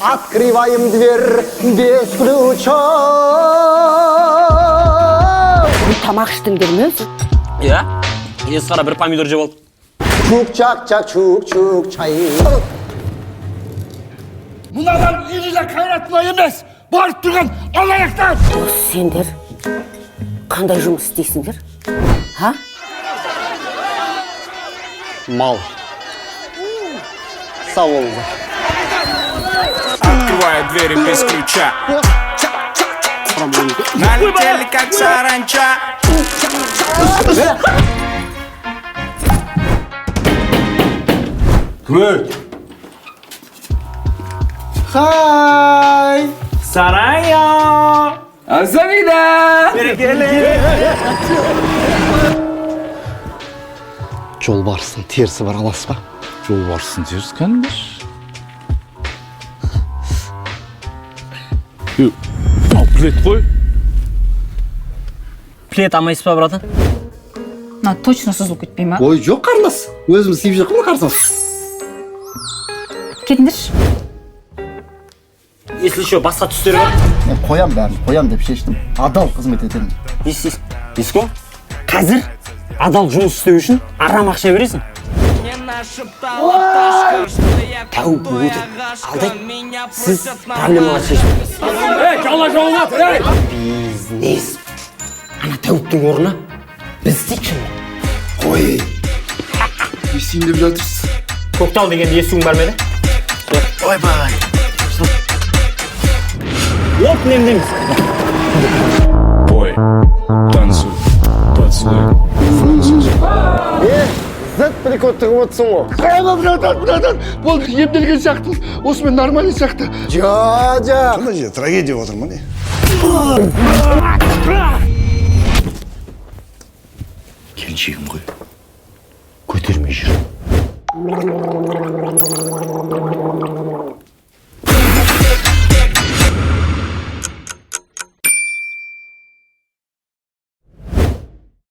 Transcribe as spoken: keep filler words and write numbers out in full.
Открываем дверь без ключа. Тамақ іштіңдер ме? Иә, ес қара бір помидор жеп алдық. Чук-чак-чак, чук-чук чай. Мынадан ириле қайратына емес, барып тұрған алаяқтар! Сендер қандай жұмыс істейсіңдер? Ха? Мал. Сау болыңыздар. Открываю двери без ключа. Налетели как саранча. Күрет! Хай! Сарайо! Азамида! Жолбарыстың терісі бар, аласыз ба? Жолбарыстың теріс кәндір? Ал плет қой. Плет алмайсыз ба, братын? На точно созылып кетпей ма? Ой, жоқ қарындас. Өзіміз сүйіп жатқан қарсыз. Кетіңдерші. Если еще басқа түстері бар? Мен қоям бәрін, қоям деп шештім. Адал қызмет етемін. Ес, ес. Еско, қазір адал жұмыс істеу үшін арам ақша бересің. Тәу, өтір. Алдай, сіз проблемалар шешіңіз. Ей, жала жауыңат, ей! Бизнес. Ана тәуіптің орнына біз істейікші. Қой. Естейін деп жатырсыз. Көктал дегенде естуің бар ма еді? Ойбай. От немдеміз. Ой, танцуй, танцуй. Зәт прикол тығып отырсың ғой. Қайма, братан, братан! Болды, емделген сияқты. Осымен нормальный сияқты. Жа, жа. Мына жерде трагедия отырмын, не? Келіншегім ғой. Көтермей жүр.